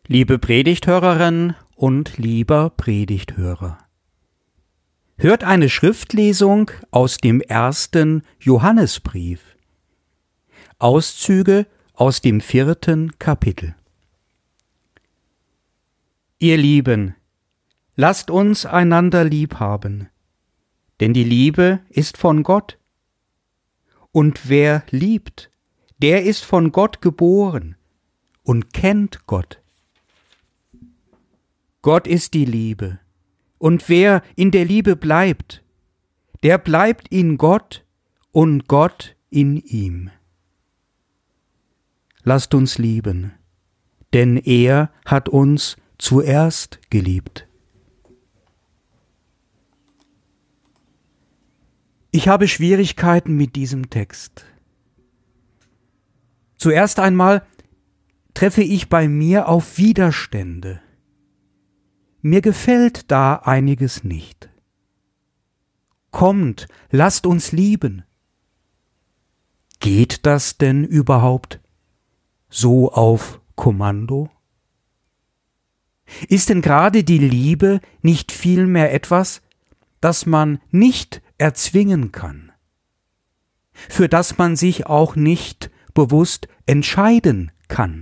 Liebe Predigthörerin und lieber Predigthörer, hört eine Schriftlesung aus dem 1. Johannesbrief. Auszüge aus dem 4. Kapitel. Ihr Lieben, lasst uns einander lieb haben, denn die Liebe ist von Gott. Und wer liebt, der ist von Gott geboren und kennt Gott. Gott ist die Liebe, und wer in der Liebe bleibt, der bleibt in Gott und Gott in ihm. Lasst uns lieben, denn er hat uns zuerst geliebt. Ich habe Schwierigkeiten mit diesem Text. Zuerst einmal treffe ich bei mir auf Widerstände. Mir gefällt da einiges nicht. Kommt, lasst uns lieben. Geht das denn überhaupt so auf Kommando? Ist denn gerade die Liebe nicht vielmehr etwas, das man nicht erzwingen kann, für das man sich auch nicht bewusst entscheiden kann?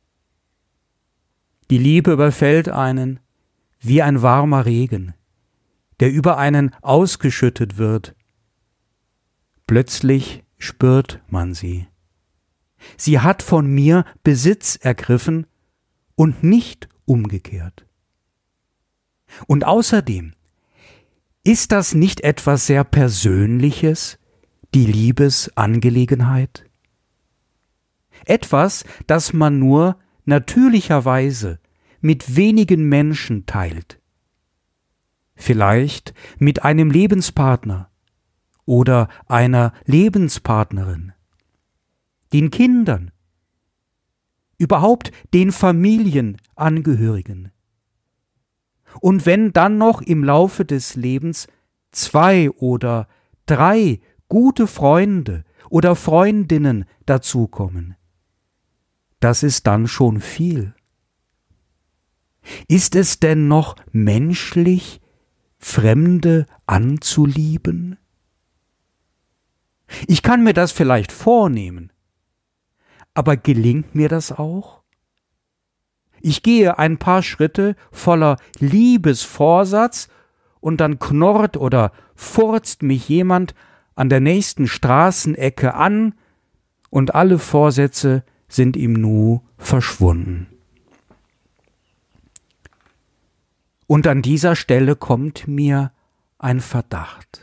Die Liebe überfällt einen wie ein warmer Regen, der über einen ausgeschüttet wird. Plötzlich spürt man sie. Sie hat von mir Besitz ergriffen und nicht umgekehrt. Und außerdem, ist das nicht etwas sehr Persönliches, die Liebesangelegenheit? Etwas, das man nur natürlicherweise mit wenigen Menschen teilt. Vielleicht mit einem Lebenspartner oder einer Lebenspartnerin, den Kindern, überhaupt den Familienangehörigen. Und wenn dann noch im Laufe des Lebens 2 oder 3 gute Freunde oder Freundinnen dazukommen, das ist dann schon viel. Ist es denn noch menschlich, Fremde anzulieben? Ich kann mir das vielleicht vornehmen, aber gelingt mir das auch? Ich gehe ein paar Schritte voller Liebesvorsatz und dann knurrt oder furzt mich jemand an der nächsten Straßenecke an und alle Vorsätze sind im Nu verschwunden. Und an dieser Stelle kommt mir ein Verdacht.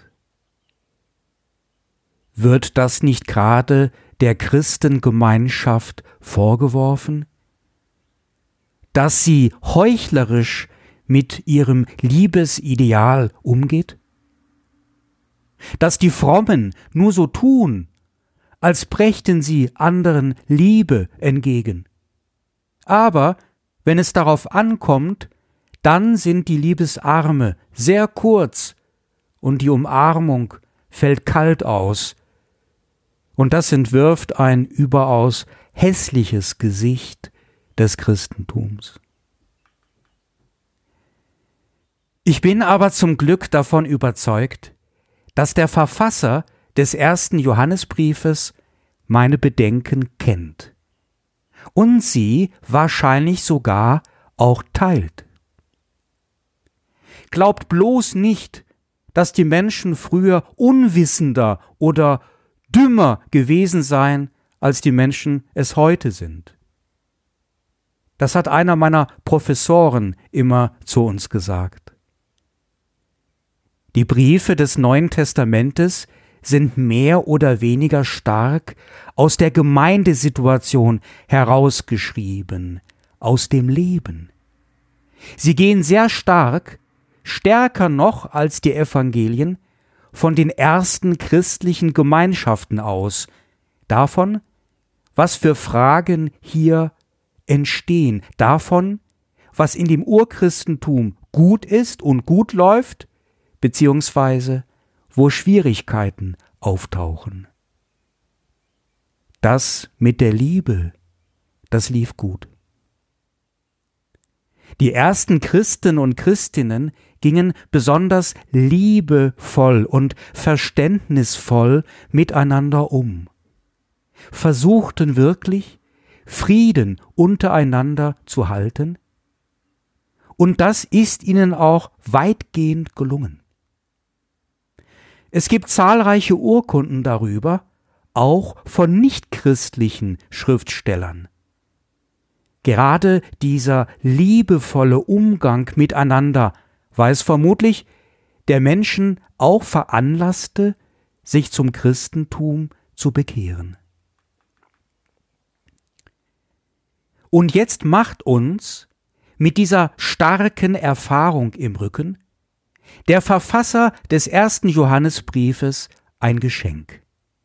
Wird das nicht gerade der Christengemeinschaft vorgeworfen, dass sie heuchlerisch mit ihrem Liebesideal umgeht? Dass die Frommen nur so tun, als brächten sie anderen Liebe entgegen. Aber wenn es darauf ankommt, dann sind die Liebesarme sehr kurz und die Umarmung fällt kalt aus. Und das entwirft ein überaus hässliches Gesicht des Christentums. Ich bin aber zum Glück davon überzeugt, dass der Verfasser des 1. Johannesbriefes meine Bedenken kennt und sie wahrscheinlich sogar auch teilt. Glaubt bloß nicht, dass die Menschen früher unwissender oder dümmer gewesen seien, als die Menschen es heute sind. Das hat einer meiner Professoren immer zu uns gesagt. Die Briefe des Neuen Testamentes sind mehr oder weniger stark aus der Gemeindesituation herausgeschrieben, aus dem Leben. Sie gehen sehr stark, stärker noch als die Evangelien, von den ersten christlichen Gemeinschaften aus, davon, was für Fragen hier entstehen, davon, was in dem Urchristentum gut ist und gut läuft, beziehungsweise wo Schwierigkeiten auftauchen. Das mit der Liebe, das lief gut. Die ersten Christen und Christinnen gingen besonders liebevoll und verständnisvoll miteinander um, versuchten wirklich, Frieden untereinander zu halten, und das ist ihnen auch weitgehend gelungen. Es gibt zahlreiche Urkunden darüber, auch von nichtchristlichen Schriftstellern. Gerade dieser liebevolle Umgang miteinander war es vermutlich, der Menschen auch veranlasste, sich zum Christentum zu bekehren. Und jetzt macht uns mit dieser starken Erfahrung im Rücken der Verfasser des 1. Johannesbriefes ein Geschenk.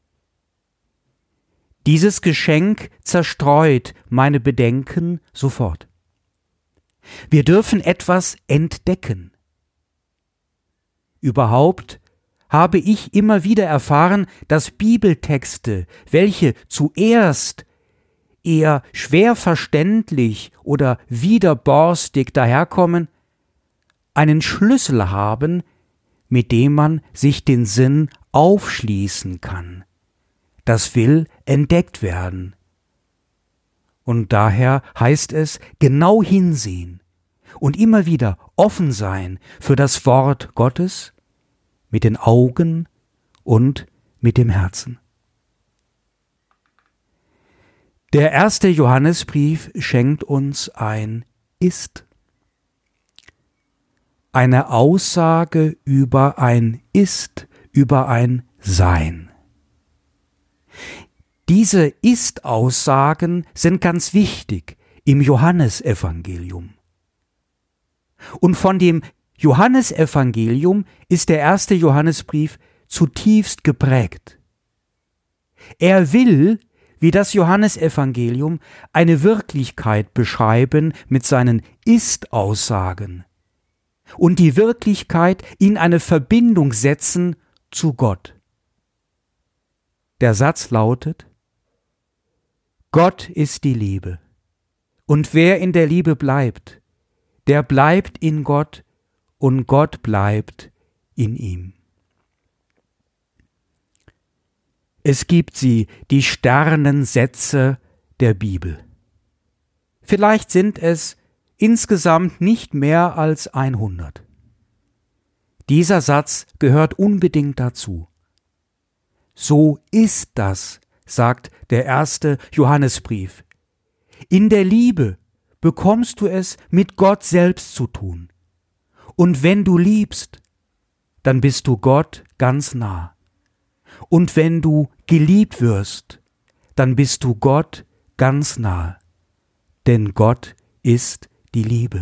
Dieses Geschenk zerstreut meine Bedenken sofort. Wir dürfen etwas entdecken. Überhaupt habe ich immer wieder erfahren, dass Bibeltexte, welche zuerst eher schwer verständlich oder widerborstig daherkommen, einen Schlüssel haben, mit dem man sich den Sinn aufschließen kann. Das will entdeckt werden. Und daher heißt es, genau hinsehen und immer wieder offen sein für das Wort Gottes mit den Augen und mit dem Herzen. Der 1. Johannesbrief schenkt uns ein Ist. Eine Aussage über ein Ist, über ein Sein. Diese Ist-Aussagen sind ganz wichtig im Johannesevangelium. Und von dem Johannesevangelium ist der 1. Johannesbrief zutiefst geprägt. Er will, wie das Johannesevangelium, eine Wirklichkeit beschreiben mit seinen Ist-Aussagen und die Wirklichkeit in eine Verbindung setzen zu Gott. Der Satz lautet: Gott ist die Liebe, und wer in der Liebe bleibt, der bleibt in Gott und Gott bleibt in ihm. Es gibt sie, die Sternensätze der Bibel. Vielleicht sind es insgesamt nicht mehr als 100. Dieser Satz gehört unbedingt dazu. So ist das, sagt der 1. Johannesbrief. In der Liebe bekommst du es mit Gott selbst zu tun. Und wenn du liebst, dann bist du Gott ganz nah. Und wenn du geliebt wirst, dann bist du Gott ganz nah. Denn Gott ist die Liebe.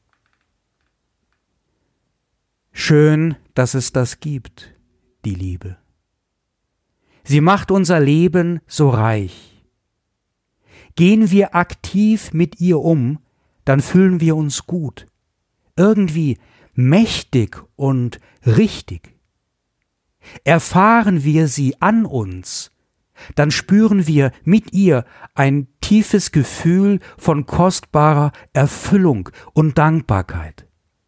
Schön, dass es das gibt, die Liebe. Sie macht unser Leben so reich. Gehen wir aktiv mit ihr um, dann fühlen wir uns gut, irgendwie mächtig und richtig. Erfahren wir sie an uns, dann spüren wir mit ihr ein tiefes Gefühl von kostbarer Erfüllung und Dankbarkeit.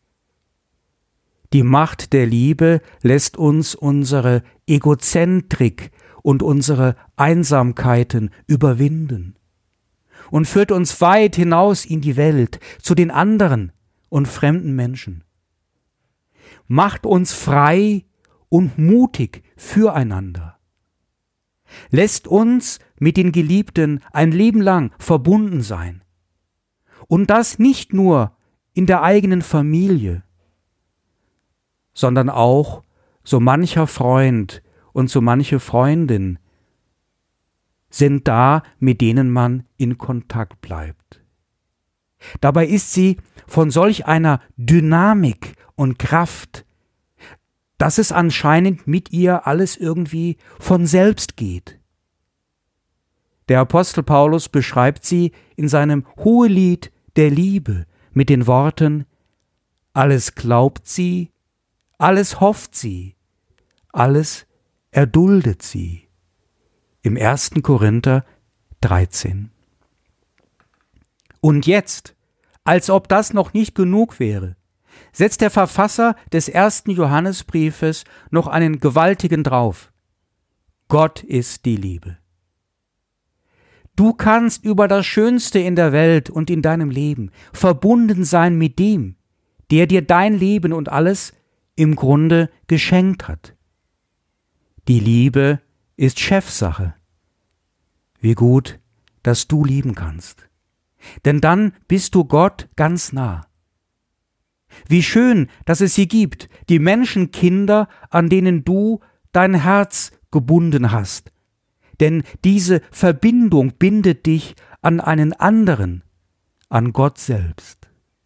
Die Macht der Liebe lässt uns unsere Egozentrik und unsere Einsamkeiten überwinden und führt uns weit hinaus in die Welt, zu den anderen und fremden Menschen. Macht uns frei und mutig füreinander. Lässt uns mit den Geliebten ein Leben lang verbunden sein. Und das nicht nur in der eigenen Familie, sondern auch so mancher Freund und so manche Freundin sind da, mit denen man in Kontakt bleibt. Dabei ist sie von solch einer Dynamik und Kraft, dass es anscheinend mit ihr alles irgendwie von selbst geht. Der Apostel Paulus beschreibt sie in seinem Hohelied der Liebe mit den Worten: Alles glaubt sie, alles hofft sie, alles erduldet sie. Im 1. Korinther 13. Und jetzt, Als ob das noch nicht genug wäre, setzt der Verfasser des 1. Johannesbriefes noch einen gewaltigen drauf. Gott ist die Liebe. Du kannst über das Schönste in der Welt und in deinem Leben verbunden sein mit dem, der dir dein Leben und alles im Grunde geschenkt hat. Die Liebe ist Chefsache. Wie gut, dass du lieben kannst. Denn dann bist du Gott ganz nah. Wie schön, dass es sie gibt, die Menschenkinder, an denen du dein Herz gebunden hast. Denn diese Verbindung bindet dich an einen anderen, an Gott selbst.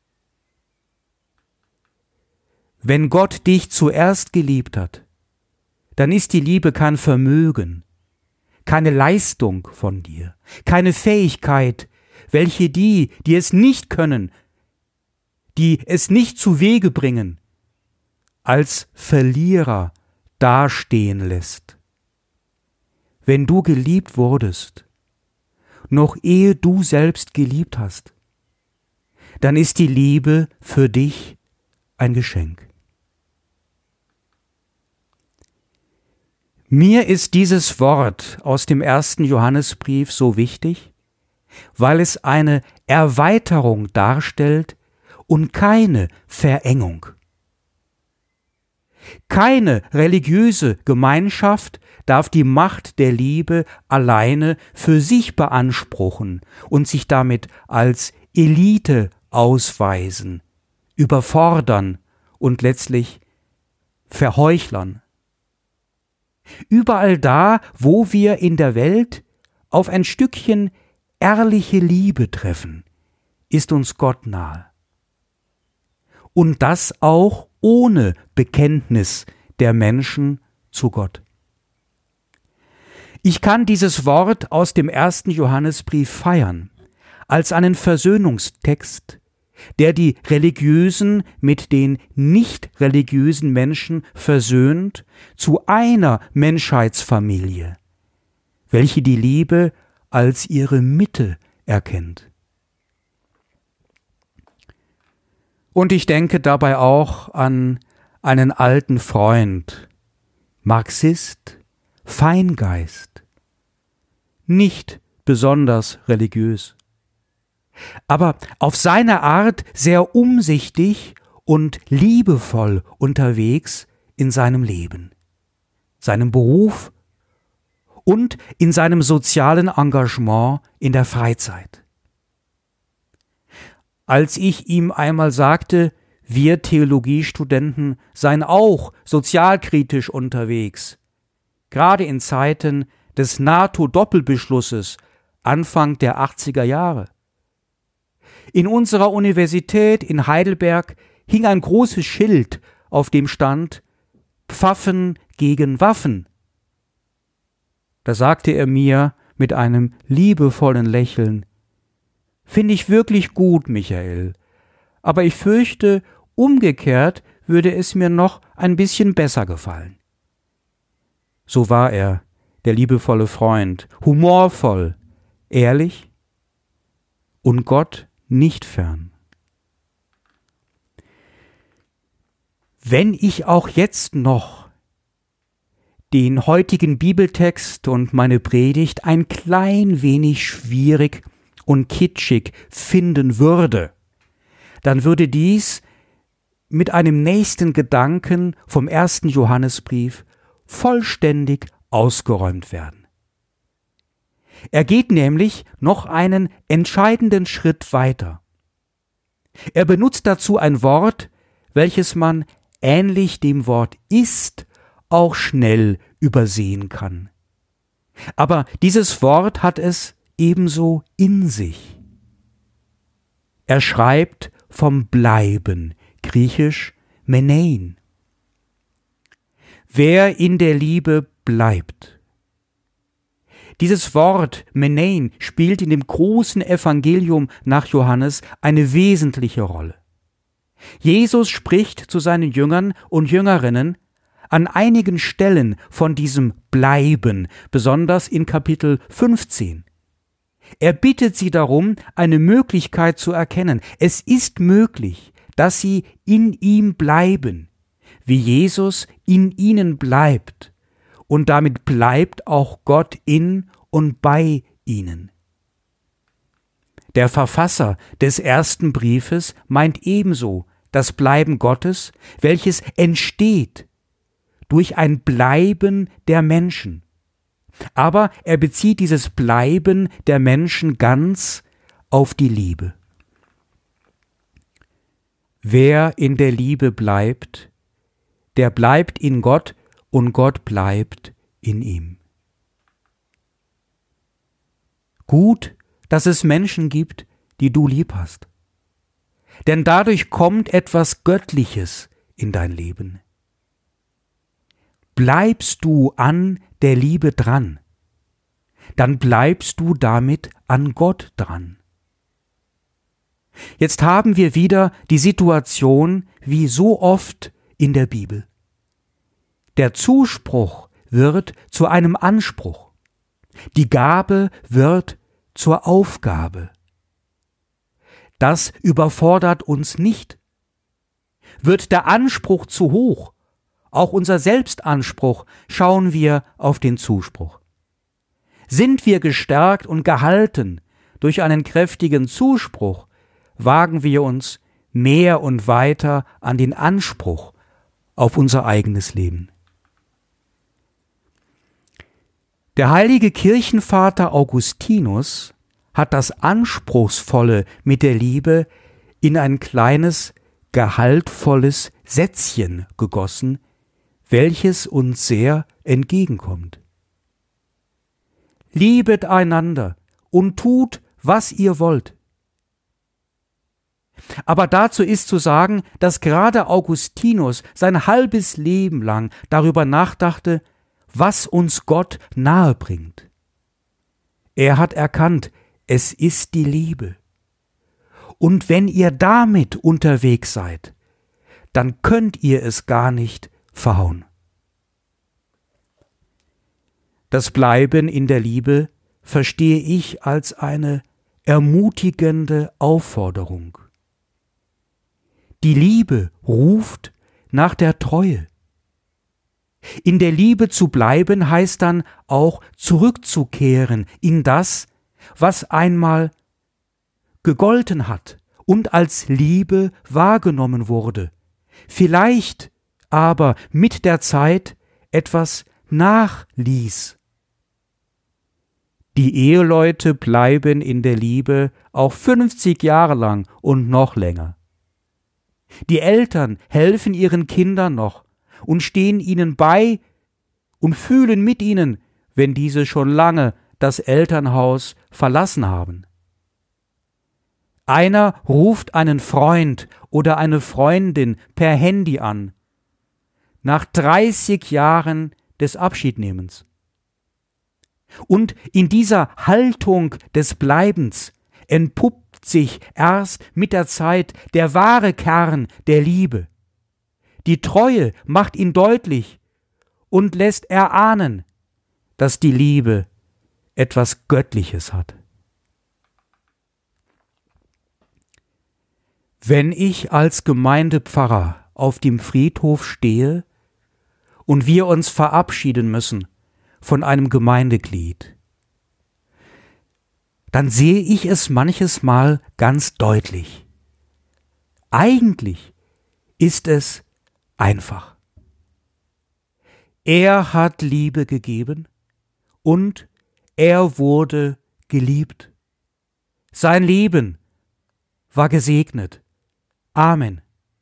Wenn Gott dich zuerst geliebt hat, dann ist die Liebe kein Vermögen, keine Leistung von dir, keine Fähigkeit, welche die es nicht können, die es nicht zu Wege bringen, als Verlierer dastehen lässt. Wenn du geliebt wurdest, noch ehe du selbst geliebt hast, dann ist die Liebe für dich ein Geschenk. Mir ist dieses Wort aus dem 1. Johannesbrief so wichtig, weil es eine Erweiterung darstellt und keine Verengung. Keine religiöse Gemeinschaft darf die Macht der Liebe alleine für sich beanspruchen und sich damit als Elite ausweisen, überfordern und letztlich verheuchlern. Überall da, wo wir in der Welt auf ein Stückchen ehrliche Liebe treffen, ist uns Gott nahe. Und das auch ohne Bekenntnis der Menschen zu Gott. Ich kann dieses Wort aus dem 1. Johannesbrief feiern, als einen Versöhnungstext, der die religiösen mit den nicht religiösen Menschen versöhnt zu einer Menschheitsfamilie, welche die Liebe als ihre Mitte erkennt. Und ich denke dabei auch an einen alten Freund, Marxist, Feingeist, nicht besonders religiös, aber auf seine Art sehr umsichtig und liebevoll unterwegs in seinem Leben, seinem Beruf und in seinem sozialen Engagement in der Freizeit. Als ich ihm einmal sagte, wir Theologiestudenten seien auch sozialkritisch unterwegs, gerade in Zeiten des NATO-Doppelbeschlusses Anfang der 80er Jahre. In unserer Universität in Heidelberg hing ein großes Schild, auf dem stand Pfaffen gegen Waffen. Da sagte er mir mit einem liebevollen Lächeln: Finde ich wirklich gut, Michael, aber ich fürchte, umgekehrt würde es mir noch ein bisschen besser gefallen. So war er, der liebevolle Freund, humorvoll, ehrlich und Gott nicht fern. Wenn ich auch jetzt noch den heutigen Bibeltext und meine Predigt ein klein wenig schwierig und kitschig finden würde, dann würde dies mit einem nächsten Gedanken vom 1. Johannesbrief vollständig ausgeräumt werden. Er geht nämlich noch einen entscheidenden Schritt weiter. Er benutzt dazu ein Wort, welches man ähnlich dem Wort ist auch schnell übersehen kann. Aber dieses Wort hat es ebenso in sich. Er schreibt vom Bleiben, griechisch menein. Wer in der Liebe bleibt. Dieses Wort menein spielt in dem großen Evangelium nach Johannes eine wesentliche Rolle. Jesus spricht zu seinen Jüngern und Jüngerinnen an einigen Stellen von diesem Bleiben, besonders in Kapitel 15. Er bittet sie darum, eine Möglichkeit zu erkennen. Es ist möglich, dass sie in ihm bleiben, wie Jesus in ihnen bleibt. Und damit bleibt auch Gott in und bei ihnen. Der Verfasser des ersten Briefes meint ebenso das Bleiben Gottes, welches entsteht durch ein Bleiben der Menschen. Aber er bezieht dieses Bleiben der Menschen ganz auf die Liebe. Wer in der Liebe bleibt, der bleibt in Gott und Gott bleibt in ihm. Gut, dass es Menschen gibt, die du lieb hast. Denn dadurch kommt etwas Göttliches in dein Leben. Bleibst du an der Liebe dran, dann bleibst du damit an Gott dran. Jetzt haben wir wieder die Situation wie so oft in der Bibel. Der Zuspruch wird zu einem Anspruch. Die Gabe wird zur Aufgabe. Das überfordert uns nicht. Wird der Anspruch zu hoch, auch unser Selbstanspruch, schauen wir auf den Zuspruch. Sind wir gestärkt und gehalten durch einen kräftigen Zuspruch, wagen wir uns mehr und weiter an den Anspruch auf unser eigenes Leben. Der heilige Kirchenvater Augustinus hat das Anspruchsvolle mit der Liebe in ein kleines, gehaltvolles Sätzchen gegossen, welches uns sehr entgegenkommt. Liebet einander und tut, was ihr wollt. Aber dazu ist zu sagen, dass gerade Augustinus sein halbes Leben lang darüber nachdachte, was uns Gott nahe bringt. Er hat erkannt, es ist die Liebe. Und wenn ihr damit unterwegs seid, dann könnt ihr es gar nicht verhauen. Das Bleiben in der Liebe verstehe ich als eine ermutigende Aufforderung. Die Liebe ruft nach der Treue. In der Liebe zu bleiben heißt dann auch zurückzukehren in das, was einmal gegolten hat und als Liebe wahrgenommen wurde, vielleicht aber mit der Zeit etwas nachließ. Die Eheleute bleiben in der Liebe auch 50 Jahre lang und noch länger. Die Eltern helfen ihren Kindern noch und stehen ihnen bei und fühlen mit ihnen, wenn diese schon lange das Elternhaus verlassen haben. Einer ruft einen Freund oder eine Freundin per Handy an, nach 30 Jahren des Abschiednehmens. Und in dieser Haltung des Bleibens entpuppt sich erst mit der Zeit der wahre Kern der Liebe. Die Treue macht ihn deutlich und lässt erahnen, dass die Liebe etwas Göttliches hat. Wenn ich als Gemeindepfarrer auf dem Friedhof stehe und wir uns verabschieden müssen von einem Gemeindeglied, dann sehe ich es manches Mal ganz deutlich. Eigentlich ist es einfach. Er hat Liebe gegeben und er wurde geliebt. Sein Leben war gesegnet. Amen.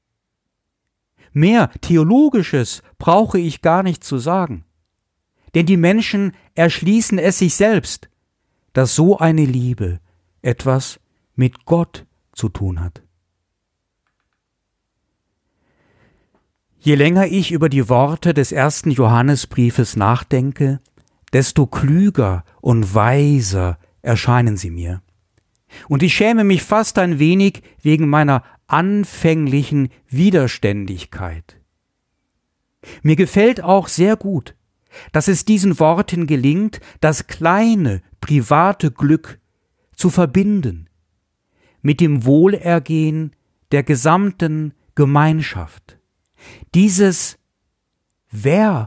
Mehr Theologisches brauche ich gar nicht zu sagen, denn die Menschen erschließen es sich selbst, dass so eine Liebe etwas mit Gott zu tun hat. Je länger ich über die Worte des ersten Johannesbriefes nachdenke, desto klüger und weiser erscheinen sie mir. Und ich schäme mich fast ein wenig wegen meiner anfänglichen Widerständigkeit. Mir gefällt auch sehr gut, dass es diesen Worten gelingt, das kleine, private Glück zu verbinden mit dem Wohlergehen der gesamten Gemeinschaft. Dieses Wer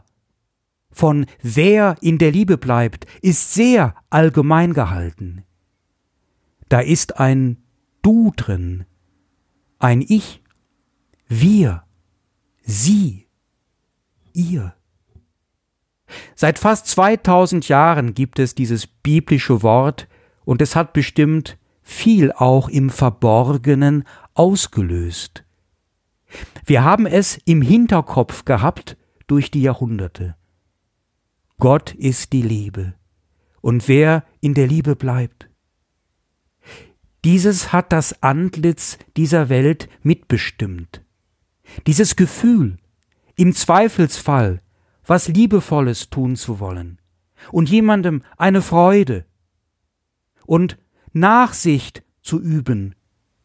in der Liebe bleibt, ist sehr allgemein gehalten. Da ist ein Du drin, ein Ich, wir, sie, ihr. Seit fast 2000 Jahren gibt es dieses biblische Wort und es hat bestimmt viel auch im Verborgenen ausgelöst. Wir haben es im Hinterkopf gehabt durch die Jahrhunderte. Gott ist die Liebe und wer in der Liebe bleibt. Dieses hat das Antlitz dieser Welt mitbestimmt. Dieses Gefühl, im Zweifelsfall was Liebevolles tun zu wollen und jemandem eine Freude und Nachsicht zu üben.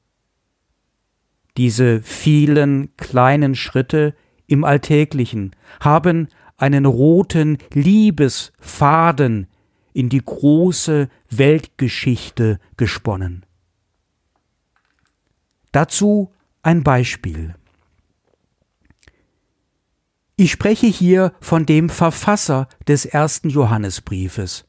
Diese vielen kleinen Schritte im Alltäglichen haben einen roten Liebesfaden in die große Weltgeschichte gesponnen. Dazu ein Beispiel. Ich spreche hier von dem Verfasser des 1. Johannesbriefes.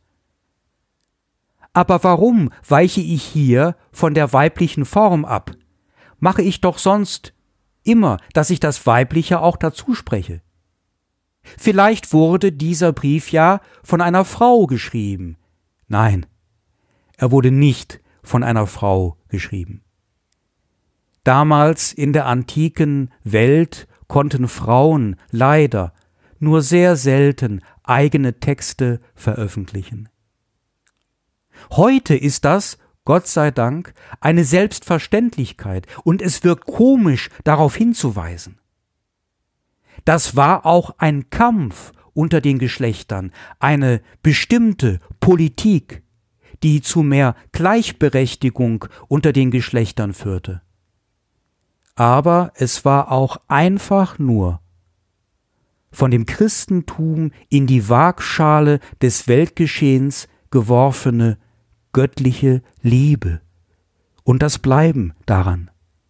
Aber warum weiche ich hier von der weiblichen Form ab? Mache ich doch sonst immer, dass ich das Weibliche auch dazu spreche. Vielleicht wurde dieser Brief ja von einer Frau geschrieben. Nein, er wurde nicht von einer Frau geschrieben. Damals in der antiken Welt konnten Frauen leider nur sehr selten eigene Texte veröffentlichen. Heute ist das, Gott sei Dank, eine Selbstverständlichkeit und es wirkt komisch, darauf hinzuweisen. Das war auch ein Kampf unter den Geschlechtern, eine bestimmte Politik, die zu mehr Gleichberechtigung unter den Geschlechtern führte. Aber es war auch einfach nur von dem Christentum in die Waagschale des Weltgeschehens geworfene göttliche Liebe und das Bleiben daran.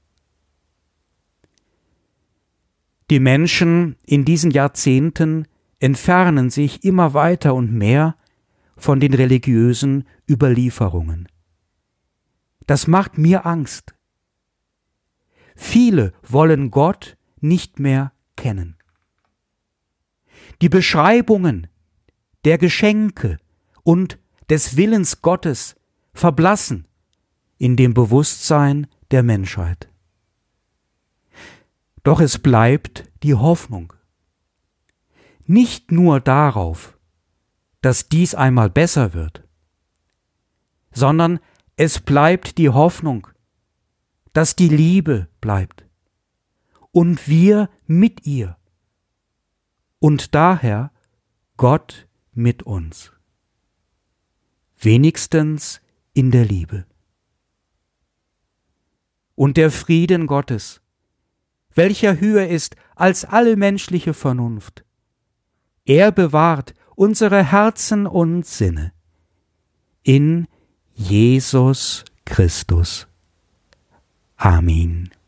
Die Menschen in diesen Jahrzehnten entfernen sich immer weiter und mehr von den religiösen Überlieferungen. Das macht mir Angst. Viele wollen Gott nicht mehr kennen. Die Beschreibungen der Geschenke und des Willens Gottes verblassen in dem Bewusstsein der Menschheit. Doch es bleibt die Hoffnung. Nicht nur darauf, dass dies einmal besser wird, sondern es bleibt die Hoffnung, dass die Liebe bleibt und wir mit ihr und daher Gott mit uns. Wenigstens in der Liebe. Und der Frieden Gottes, welcher höher ist als alle menschliche Vernunft, er bewahrt unsere Herzen und Sinne in Jesus Christus. Amen.